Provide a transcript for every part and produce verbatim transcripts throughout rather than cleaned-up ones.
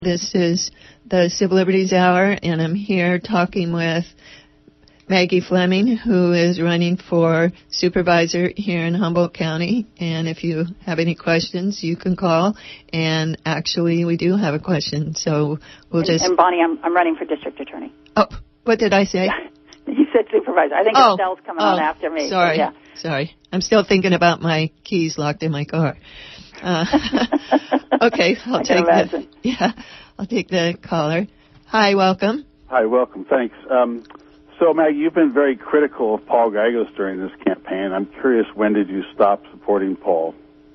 This is the Civil Liberties Hour, and I'm here talking with Maggie Fleming, who is running for supervisor here in Humboldt County. And if you have any questions, you can call. And actually, we do have a question, so we'll and, just... And Bonnie, I'm, I'm running for district attorney. Oh, what did I say? You said supervisor. I think oh, Estelle's coming oh, on after me. Sorry, yeah. sorry. I'm still thinking about my keys locked in my car. Uh, okay, I'll I take the, yeah, I'll take the caller. Hi, welcome. Hi, welcome. Thanks. Um, so, Maggie, you've been very critical of Paul Gallegos during this campaign. I'm curious, when did you stop supporting Paul?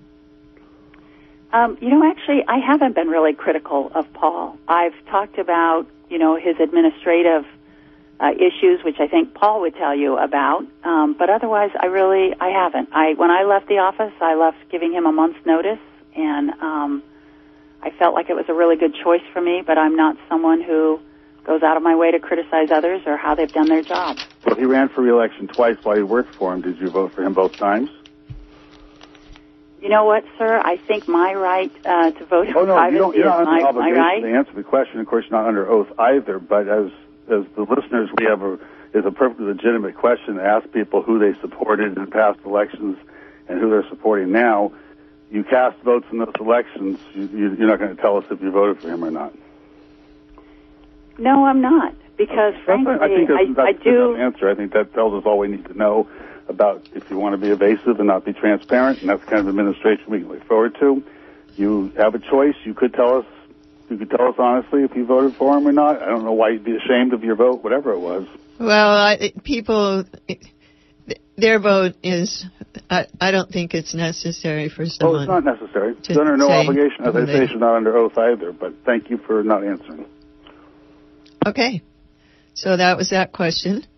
Um, you know, actually, I haven't been really critical of Paul. I've talked about, you know, his administrative uh, issues, which I think Paul would tell you about. Um, but otherwise, I really, I haven't. I when I left the office, I left giving him a month's notice, and um, I felt like it was a really good choice for me. But I'm not someone who goes out of my way to criticize others or how they've done their job. Well, he ran for re-election twice while you worked for him. Did you vote for him both times? You know what, sir? I think my right uh, to vote oh, for no, privacy you don't, you're not is under my, obligation my right. to answer the question. Of course, you're not under oath either. But as as the listeners, we have a is a perfectly legitimate question to ask people who they supported in past elections and who they're supporting now. You cast votes in those elections. You, you, you're not going to tell us if you voted for him or not. No, I'm not, because frankly, I, think that's, I, that's I do. An answer. I think that tells us all we need to know about if you want to be evasive and not be transparent, and that's the kind of administration we can look forward to. You have a choice. You could tell us. You could tell us honestly if you voted for him or not. I don't know why you'd be ashamed of your vote, whatever it was. Well, I, people, their vote is. I, I don't think it's necessary for someone. Oh, it's not necessary. It's under no obligation. As I say, she's not under oath either. But thank you for not answering. Okay. So that was that question.